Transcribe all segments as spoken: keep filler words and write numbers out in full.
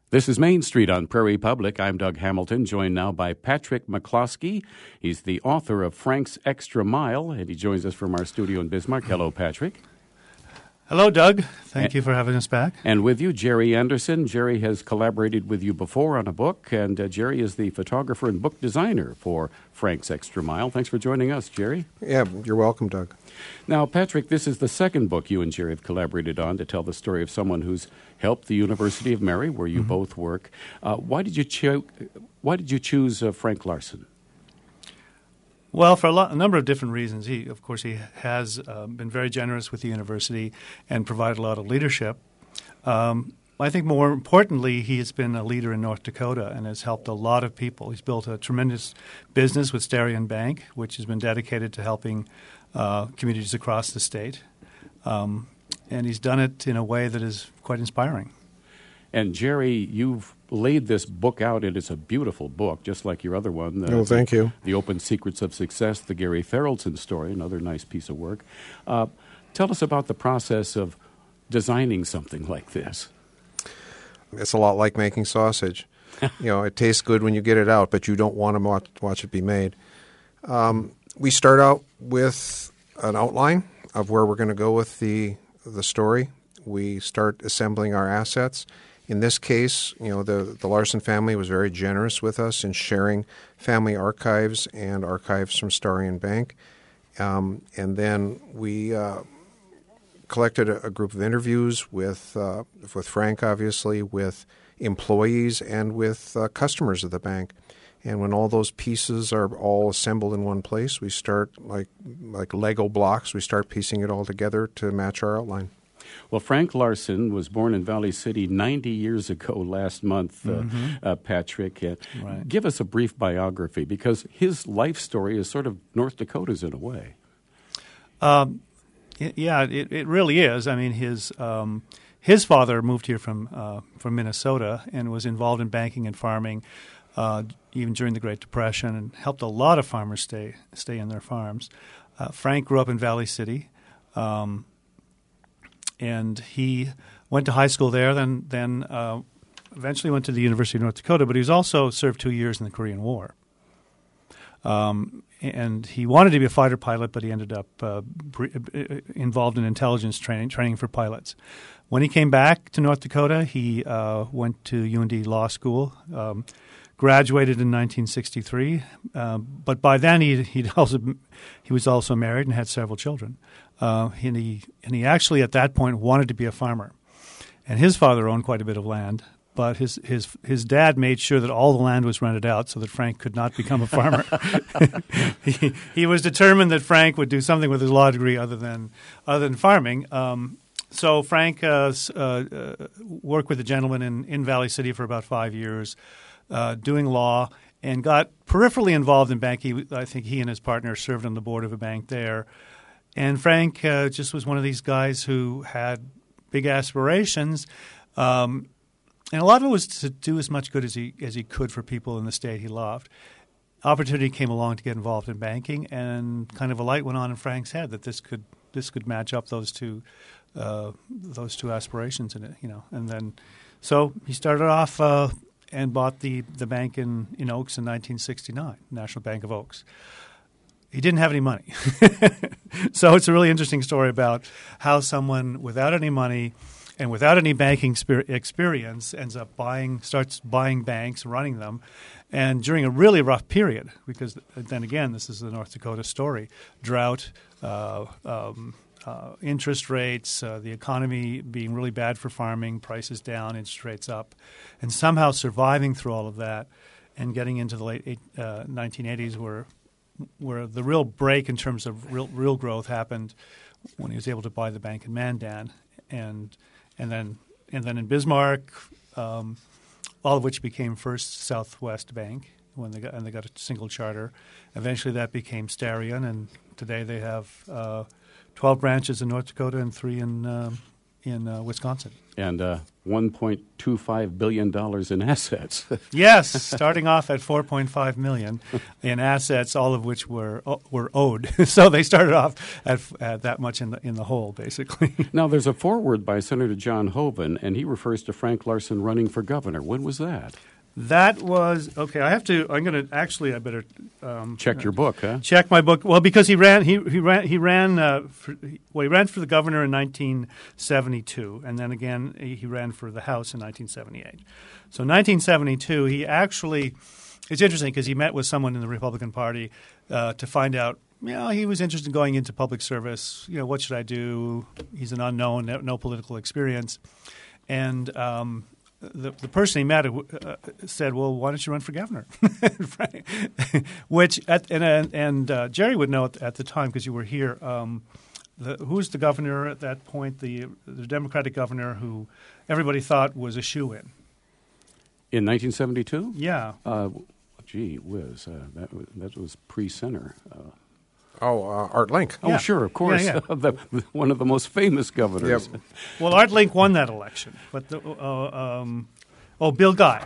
This is Main Street on Prairie Public. I'm Doug Hamilton, joined now by Patrick McCloskey. He's the author of Frank's Extra Mile, and he joins us from our studio in Bismarck. Hello, Patrick. Hello, Doug. Thank and, you for having us back. And with you, Jerry Anderson. Jerry has collaborated with you before on a book, and uh, Jerry is the photographer and book designer for Frank's Extra Mile. Thanks for joining us, Jerry. Yeah, you're welcome, Doug. Now, Patrick, this is the second book you and Jerry have collaborated on to tell the story of someone who's helped the University of Mary, where you mm-hmm. both work. Uh, why did you cho- Why did you choose uh, Frank Larson? Well, for a, lot, a number of different reasons. He, of course, he has uh, been very generous with the university and provided a lot of leadership. Um, I think more importantly, he has been a leader in North Dakota and has helped a lot of people. He's built a tremendous business with Starion Bank, which has been dedicated to helping uh, communities across the state. Um, and he's done it in a way that is quite inspiring. And, Jerry, you've laid this book out, and it's a beautiful book, just like your other one. Uh, oh, thank the, you. The Open Secrets of Success, the Gary Tharaldson story, another nice piece of work. Uh, tell us about the process of designing something like this. It's a lot like making sausage. you know, it tastes good when you get it out, but you don't want to watch, watch it be made. Um, we start out with an outline of where we're going to go with the the story. We start assembling our assets. In this case, you know, the, the Larson family was very generous with us in sharing family archives and archives from Starion Bank. Um, and then we uh, collected a, a group of interviews with uh, with Frank, obviously, with employees and with uh, customers of the bank. And when all those pieces are all assembled in one place, we start, like like Lego blocks, we start piecing it all together to match our outline. Well, Frank Larson was born in Valley City ninety years ago last month, uh, mm-hmm. uh, Patrick. Uh, right. Give us a brief biography, because his life story is sort of North Dakota's in a way. Um, yeah, it, it really is. I mean, his um, his father moved here from uh, from Minnesota and was involved in banking and farming uh, even during the Great Depression, and helped a lot of farmers stay stay in their farms. Uh, Frank grew up in Valley City. Um, And he went to high school there, then then uh, eventually went to the University of North Dakota, but he was also served two years in the Korean War. Um, and he wanted to be a fighter pilot, but he ended up uh, involved in intelligence training, training for pilots. When he came back to North Dakota, he uh, went to U N D Law School, um, graduated in nineteen sixty-three, uh, but by then he he'd also he was also married and had several children. Uh, and he and he actually at that point wanted to be a farmer, and his father owned quite a bit of land, but his his his dad made sure that all the land was rented out so that Frank could not become a farmer. he, he was determined that Frank would do something with his law degree other than other than farming. Um, so Frank uh, uh, uh, worked with a gentleman in, in Valley City for about five years, uh, doing law, and got peripherally involved in banking. I think he and his partner served on the board of a bank there. And Frank uh, just was one of these guys who had big aspirations, um, and a lot of it was to do as much good as he as he could for people in the state he loved. Opportunity came along to get involved in banking, and kind of a light went on in Frank's head that this could this could match up those two uh, those two aspirations in it, you know. And then, so he started off uh, and bought the the bank in in Oaks in nineteen sixty-nine, National Bank of Oaks. He didn't have any money. So it's a really interesting story about how someone without any money and without any banking experience ends up buying, starts buying banks, running them, and during a really rough period, because then again, this is the North Dakota story, drought, uh, um, uh, interest rates, uh, the economy being really bad for farming, prices down, interest rates up, and somehow surviving through all of that and getting into the late eight, uh, nineteen eighties where where the real break in terms of real real growth happened when he was able to buy the bank in Mandan, and and then and then in Bismarck, um, all of which became First Southwest Bank when they got and they got a single charter. Eventually, that became Starion, and today they have uh, twelve branches in North Dakota and three in um, in uh, Wisconsin. And uh, one point two five billion dollars in assets. Yes, starting off at four point five million dollars in assets, all of which were uh, were owed. So they started off at, at that much in the in the hole, basically. Now, there's a foreword by Senator John Hoeven, and he refers to Frank Larson running for governor. When was that? That was okay. I have to. I'm going to actually. I better um, check your book, huh? Check my book. Well, because he ran. He he ran. He ran. Uh, for, well, he ran for the governor in nineteen seventy-two, and then again he ran for the House in nineteen seventy-eight. So, nineteen seventy-two, he actually. It's interesting because he met with someone in the Republican Party uh, to find out. You know, he was interested in going into public service. You know, what should I do? He's an unknown, no, no political experience, and. Um, The, the person he met uh, said, "Well, why don't you run for governor?" Which at, and and uh, Jerry would know at, at the time because you were here. Um, the, who's the governor at that point? The the Democratic governor who everybody thought was a shoo-in. In nineteen seventy-two? Yeah. Uh, gee whiz, uh, that was, that was pre-Center. Uh, Oh, uh, Art Link. Oh, yeah. sure, of course. Yeah, yeah. the, one of the most famous governors. Yep. Well, Art Link won that election, but the, uh, um, oh, Bill Guy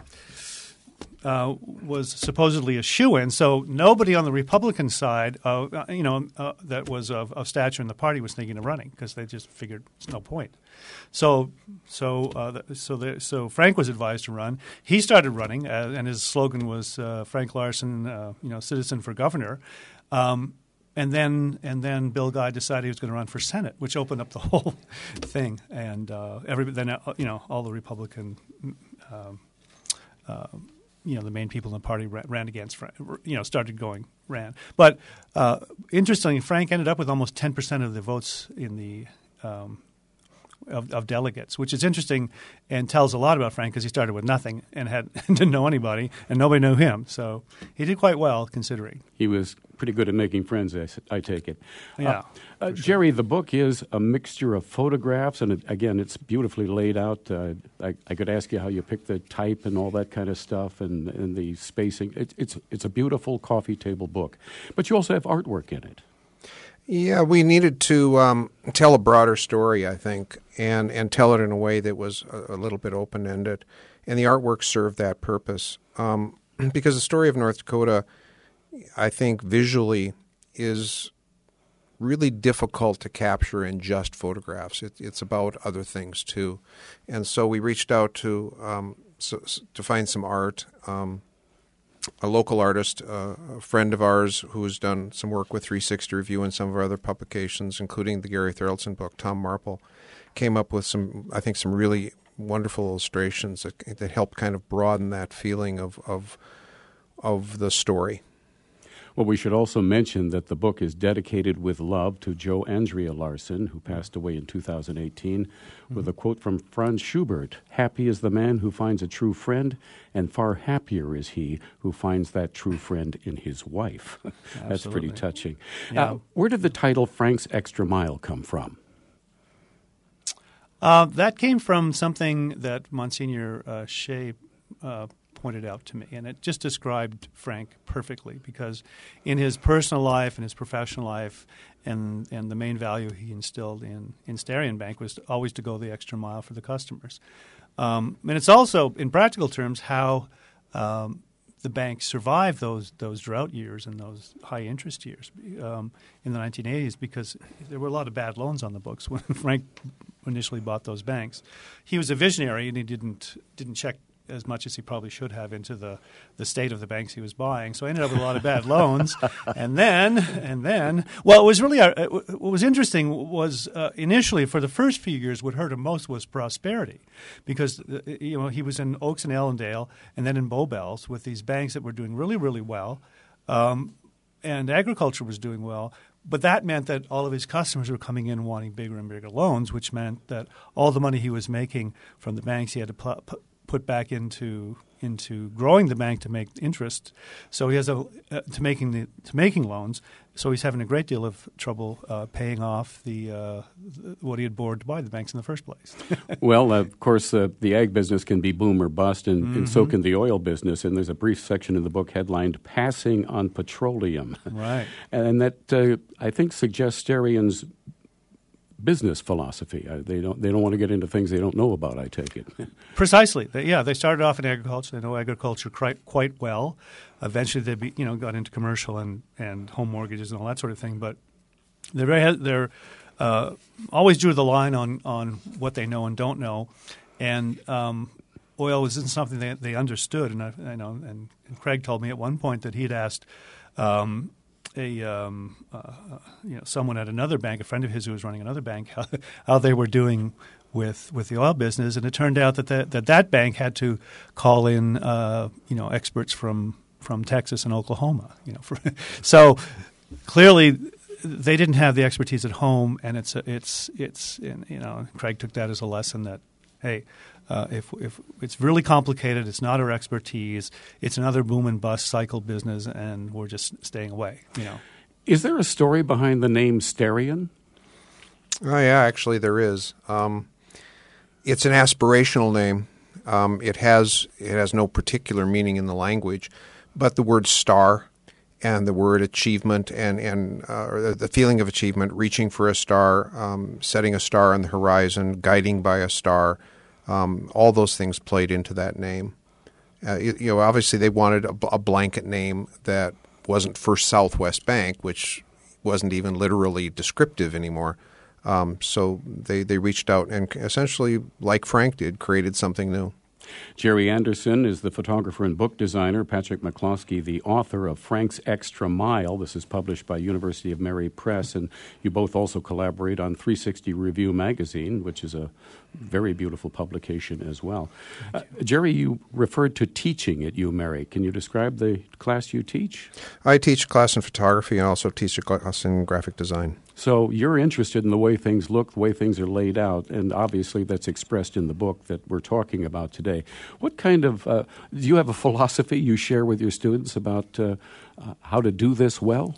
uh, was supposedly a shoo-in. So nobody on the Republican side, uh, you know, uh, that was of, of stature in the party was thinking of running because they just figured there's no point. So, so, uh, so, the, so Frank was advised to run. He started running, uh, and his slogan was uh, "Frank Larson, uh, you know, citizen for governor." Um, And then, and then Bill Guy decided he was going to run for Senate, which opened up the whole thing. And uh, every then, uh, you know, all the Republican, um, uh, you know, the main people in the party ran, ran against Frank. You know, started going ran. But uh, interestingly, Frank ended up with almost ten percent of the votes in the um, of, of delegates, which is interesting and tells a lot about Frank because he started with nothing and had didn't know anybody, and nobody knew him. So he did quite well considering. He was pretty good at making friends, I, I take it. Yeah. Uh, uh, Jerry, the book is a mixture of photographs, and it, again, it's beautifully laid out. Uh, I, I could ask you how you pick the type and all that kind of stuff and, and the spacing. It, it's, it's a beautiful coffee table book. But you also have artwork in it. Yeah, we needed to um, tell a broader story, I think, and, and tell it in a way that was a, a little bit open-ended. And the artwork served that purpose. Um, because the story of North Dakota, I think, visually is really difficult to capture in just photographs. It, it's about other things, too. And so we reached out to, um, so, to find some art. Um, a local artist, uh, a friend of ours who has done some work with three sixty Review and some of our other publications, including the Gary Thoraldson book, Tom Marple, came up with some, I think, some really wonderful illustrations that, that helped kind of broaden that feeling of, of, of the story. Well, we should also mention that the book is dedicated with love to Jo Andrea Larson, who passed away in two thousand eighteen, mm-hmm. with a quote from Franz Schubert: "Happy is the man who finds a true friend, and far happier is he who finds that true friend in his wife." That's pretty touching. Yeah. Uh, where did the title Frank's Extra Mile come from? Uh, that came from something that Monsignor uh, Shea uh, pointed out to me, and it just described Frank perfectly because in his personal life and his professional life and, and the main value he instilled in, in Starion Bank was always to go the extra mile for the customers. Um, and it's also, in practical terms, how um, the bank survived those those drought years and those high interest years um, in the nineteen eighties because there were a lot of bad loans on the books when Frank initially bought those banks. He was a visionary and he didn't didn't check as much as he probably should have into the, the state of the banks he was buying. So I ended up with a lot of bad loans. And then, and then, well, it was really, uh, what was interesting was uh, initially for the first few years, what hurt him most was prosperity because, uh, you know, he was in Oaks and Allendale and then in Bowbells with these banks that were doing really, really well. Um, and agriculture was doing well. But that meant that all of his customers were coming in wanting bigger and bigger loans, which meant that all the money he was making from the banks he had to pl- put put back into into growing the bank to make interest. So he has a uh, to making the to making loans. So he's having a great deal of trouble uh, paying off the, uh, the what he had borrowed to buy the banks in the first place. Well, uh, of course, uh, the ag business can be boom or bust, and, mm-hmm. and so can the oil business. And there's a brief section in the book headlined "Passing on Petroleum," right? And that uh, I think suggests Starion's business philosophy. Uh, they don't they don't want to get into things they don't know about, I take it. Precisely. They, yeah, they started off in agriculture. They know agriculture quite, quite well. Eventually, they be, you know got into commercial and, and home mortgages and all that sort of thing. But they're very, they're uh, always drew the line on on what they know and don't know. And um, oil wasn't something they they understood. And I, I know. And, and Craig told me at one point that he'd asked Um, a um, uh, you know someone at another bank, a friend of his who was running another bank, how, how they were doing with with the oil business, and it turned out that that that, that bank had to call in uh, you know experts from, from Texas and Oklahoma. You know, for, so clearly they didn't have the expertise at home, and it's a, it's it's and, you know Craig took that as a lesson that hey. Uh, if, if it's really complicated, it's not our expertise. It's another boom and bust cycle business, and we're just staying away. You know, is there a story behind the name Starion? Oh yeah, actually there is. Um, it's an aspirational name. Um, it has it has no particular meaning in the language, but the word star and the word achievement and and uh, or the feeling of achievement, reaching for a star, um, setting a star on the horizon, guiding by a star. Um, all those things played into that name. Uh, you, you know, obviously they wanted a, a blanket name that wasn't First Southwest Bank, which wasn't even literally descriptive anymore. Um, so they, they reached out and essentially, like Frank did, created something new. Jerry Anderson is the photographer and book designer. Patrick McCloskey, the author of Frank's Extra Mile. This is published by University of Mary Press, and you both also collaborate on three sixty Review magazine, which is a very beautiful publication as well. Uh, Jerry, you referred to teaching at UMary. Can you describe the class you teach? I teach a class in photography and also teach a class in graphic design. So you're interested in the way things look, the way things are laid out, and obviously that's expressed in the book that we're talking about today. What kind of uh, – do you have a philosophy you share with your students about uh, uh, how to do this well?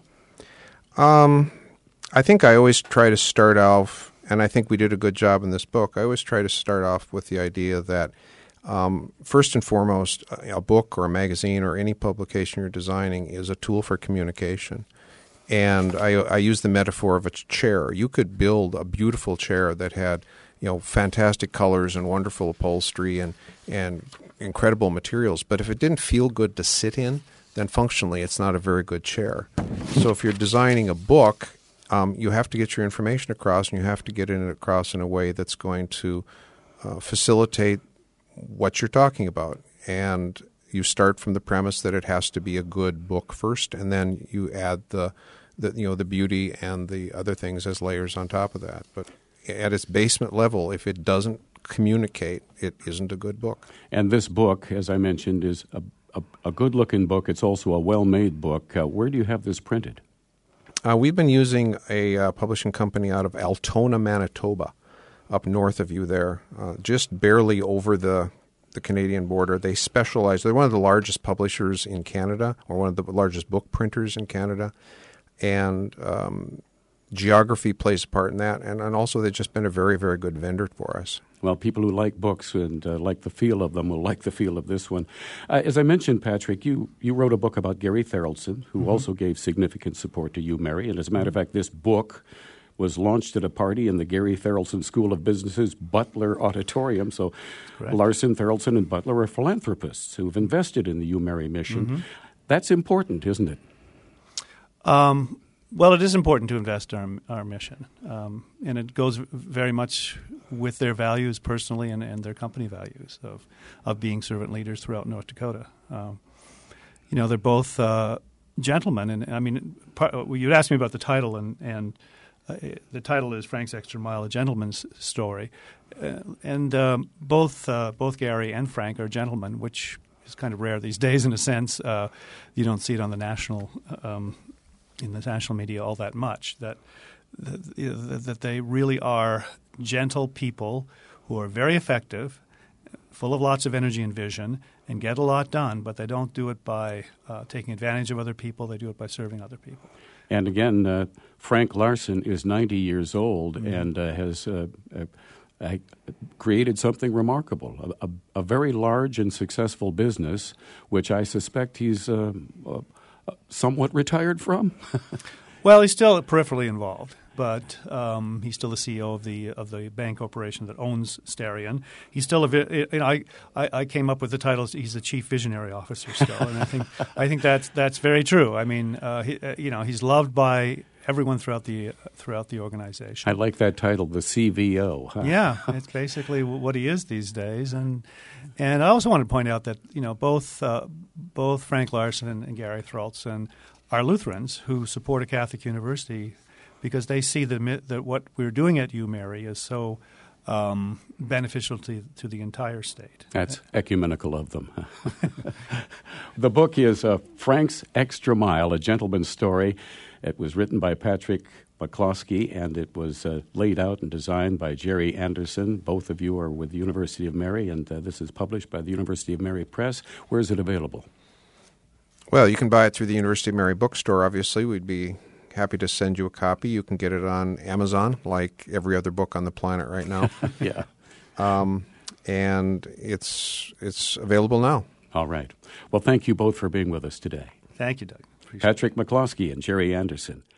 Um, I think I always try to start off, and I think we did a good job in this book, I always try to start off with the idea that um, first and foremost, a book or a magazine or any publication you're designing is a tool for communication. And I, I use the metaphor of a chair. You could build a beautiful chair that had, you know, fantastic colors and wonderful upholstery and, and incredible materials. But if it didn't feel good to sit in, then functionally it's not a very good chair. So if you're designing a book, um, you have to get your information across, and you have to get it across in a way that's going to uh, facilitate what you're talking about. And you start from the premise that it has to be a good book first, and then you add the, the you know the beauty and the other things as layers on top of that. But at its basement level, if it doesn't communicate, it isn't a good book. And this book, as I mentioned, is a, a, a good-looking book. It's also a well-made book. Uh, where do you have this printed? Uh, we've been using a uh, publishing company out of Altona, Manitoba, up north of you there, uh, just barely over the the Canadian border. They specialize. They're one of the largest publishers in Canada, or one of the largest book printers in Canada, and um, geography plays a part in that. And, and also, they've just been a very, very good vendor for us. Well, people who like books and uh, like the feel of them will like the feel of this one. Uh, as I mentioned, Patrick, you, you wrote a book about Gary Tharaldson, who mm-hmm. also gave significant support to UMary. And as a matter of fact, this book was launched at a party in the Gary Tharaldson School of Business's Butler Auditorium. So Larson, Tharaldson, and Butler are philanthropists who've invested in the UMary mission. Mm-hmm. That's important, isn't it? Um, well, it is important to invest in our, our mission. Um, and it goes very much with their values personally and, and their company values of, of being servant leaders throughout North Dakota. Um, you know, they're both uh, gentlemen. And, I mean, part, you'd asked me about the title, and, and Uh, the title is Frank's Extra Mile, A Gentleman's Story. Uh, and um, both uh, both Gary and Frank are gentlemen, which is kind of rare these days in a sense. Uh, you don't see it on the national um, in the national media all that much, that, that, that they really are gentle people who are very effective, full of lots of energy and vision, and get a lot done, but they don't do it by uh, taking advantage of other people. They do it by serving other people. And again, uh, Frank Larson is ninety years old mm-hmm. and uh, has uh, uh, uh, created something remarkable, a, a, a very large and successful business, which I suspect he's uh, uh, somewhat retired from. Well, he's still peripherally involved. but um, he's still the C E O of the of the bank corporation that owns Starion. He's still a vi- you know, I, I I came up with the title. He's the chief visionary officer still, and I think I think that's that's very true. I mean, uh, he, uh, you know, he's loved by everyone throughout the throughout the organization. I like that title, the C V O. Huh? Yeah, it's basically what he is these days, and and I also want to point out that you know both uh, both Frank Larson and, and Gary Thralson are Lutherans who support a Catholic university because they see that that what we're doing at UMary is so um, beneficial to to the entire state. That's ecumenical of them. The book is uh, Frank's Extra Mile: A Gentleman's Story. It was written by Patrick McCloskey, and it was uh, laid out and designed by Jerry Anderson. Both of you are with the University of Mary, and uh, this is published by the University of Mary Press. Where is it available? Well, you can buy it through the University of Mary bookstore, obviously. We'd be happy to send you a copy. You can get it on Amazon, like every other book on the planet right now. Yeah. Um, and it's it's available now. All right. Well, thank you both for being with us today. Thank you, Doug. Appreciate Patrick McCloskey and Jerry Anderson.